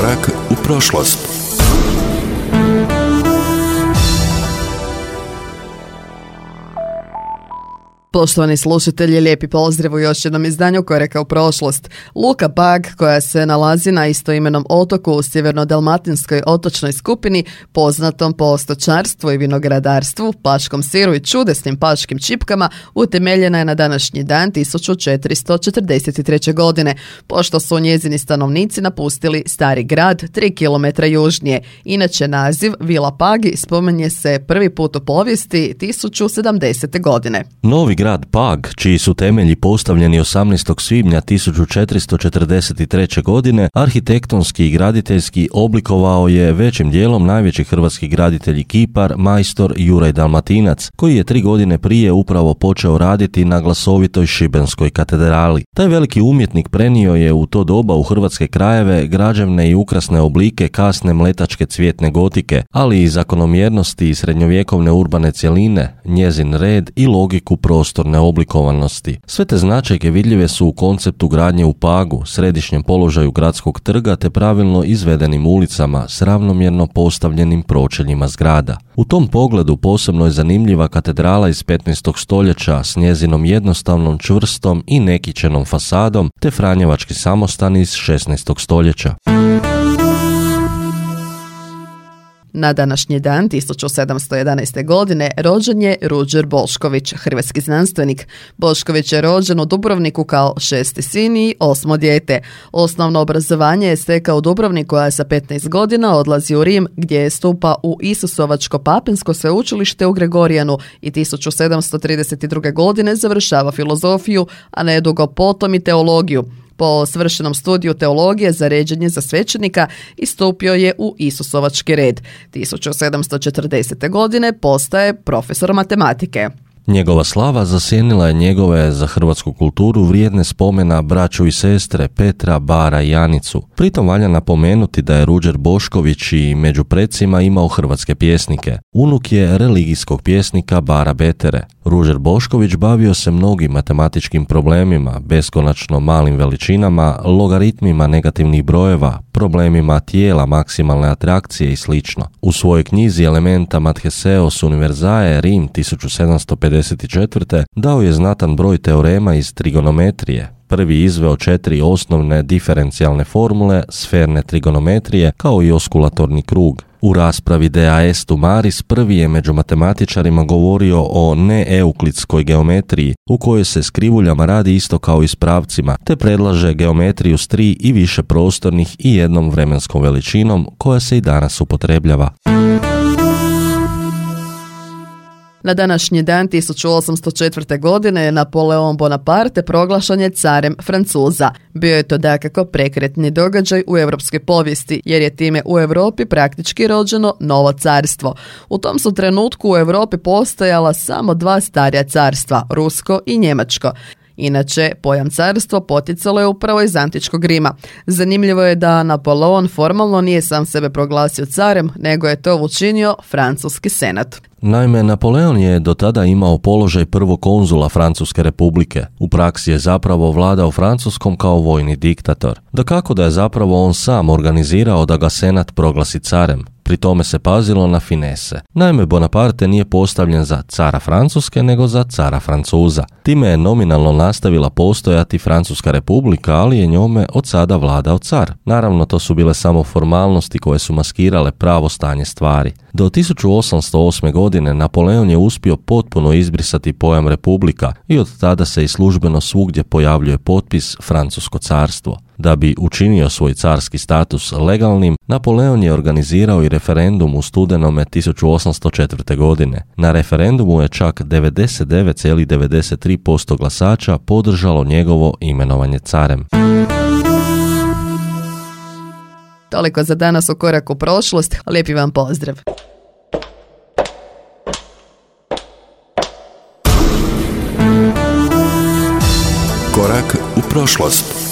Korak u prošlost. Poštovani slušatelji, lijepi pozdrav u još jednom izdanju Koraka u prošlost. Luka Pag, koja se nalazi na istoimenom otoku u sjeverno-dalmatinskoj otočnoj skupini, poznatom po stočarstvu i vinogradarstvu, paškom siru i čudesnim paškim čipkama, utemeljena je na današnji dan 1443. godine, pošto su njezini stanovnici napustili Stari grad 3 km južnije. Inače, naziv Vila Pagi spominje se prvi put u povijesti 1070. godine. Novi grad Pag, čiji su temelji postavljeni 18. svibnja 1443. godine, arhitektonski i graditeljski oblikovao je većim dijelom najveći hrvatski graditelj i kipar, majstor Juraj Dalmatinac, koji je 3 godine prije upravo počeo raditi na glasovitoj šibenskoj katedrali. Taj veliki umjetnik prenio je u to doba u hrvatske krajeve građevne i ukrasne oblike kasne mletačke cvjetne gotike, ali i zakonomjernosti i srednjovjekovne urbane cjeline, njezin red i logiku prostorne oblikovanosti. Sve te značajke vidljive su u konceptu gradnje u Pagu, središnjem položaju gradskog trga te pravilno izvedenim ulicama s ravnomjerno postavljenim pročeljima zgrada. U tom pogledu posebno je zanimljiva katedrala iz 15. stoljeća s njezinom jednostavnom, čvrstom i nekićenom fasadom te franjevački samostan iz 16. stoljeća. Na današnji dan 1711. godine rođen je Ruđer Bošković, hrvatski znanstvenik. Bošković je rođen u Dubrovniku kao 6. sin i 8. dijete. Osnovno obrazovanje je stekao u Dubrovniku, a sa 15 godina odlazi u Rim, gdje je stupa u Isusovačko-papinsko sveučilište u Gregorijanu i 1732. godine završava filozofiju, a nedugo potom i teologiju. Po svršenom studiju teologije za ređenje za svećenika istupio je u Isusovački red. 1740. godine postaje profesor matematike. Njegova slava zasjenila je njegove za hrvatsku kulturu vrijedne spomena braću i sestre Petra, Bara i Janicu. Pritom valja napomenuti da je Ruđer Bošković i među precima imao hrvatske pjesnike. Unuk je religijskog pjesnika Bara Betere. Ruđer Bošković bavio se mnogim matematičkim problemima, beskonačno malim veličinama, logaritmima negativnih brojeva, problemima tijela maksimalne atrakcije i sl. U svojoj knjizi Elementa Matheseos Universae Rim 1754. dao je znatan broj teorema iz trigonometrije. Prvi izveo 4 osnovne diferencijalne formule sferne trigonometrije kao i oskulatorni krug. U raspravi De Aestu Maris prvi je među matematičarima govorio o neeuklidskoj geometriji, u kojoj se s krivuljama radi isto kao i s pravcima, te predlaže geometriju s 3 i više prostornih i jednom vremenskom veličinom, koja se i danas upotrebljava. Na današnji dan 1804. godine Napoleon Bonaparte proglašen je carem Francuza. Bio je to dakako prekretni događaj u europskoj povijesti, jer je time u Europi praktički rođeno novo carstvo. U tom su trenutku u Europi postojala samo 2 starija carstva, rusko i njemačko. Inače, pojam carstvo potjecalo je upravo iz antičkog Rima. Zanimljivo je da Napoleon formalno nije sam sebe proglasio carem, nego je to učinio francuski senat. Naime, Napoleon je do tada imao položaj prvog konzula Francuske republike. U praksi je zapravo vladao Francuskom kao vojni diktator. Dakako da je zapravo on sam organizirao da ga senat proglasi carem. Pri tome se pazilo na finese. Naime, Bonaparte nije postavljen za cara Francuske, nego za cara Francuza. Time je nominalno nastavila postojati Francuska republika, ali je njome od sada vladao car. Naravno, to su bile samo formalnosti koje su maskirale pravo stanje stvari. Do 1808. godine Napoleon je uspio potpuno izbrisati pojam republika i od tada se i službeno svugdje pojavljuje potpis Francusko carstvo. Da bi učinio svoj carski status legalnim, Napoleon je organizirao i referendum u studenome 1804. godine. Na referendumu je čak 99,93% glasača podržalo njegovo imenovanje carem. Toliko za danas u Koraku u prošlost. Lijepi vam pozdrav. Korak u prošlost.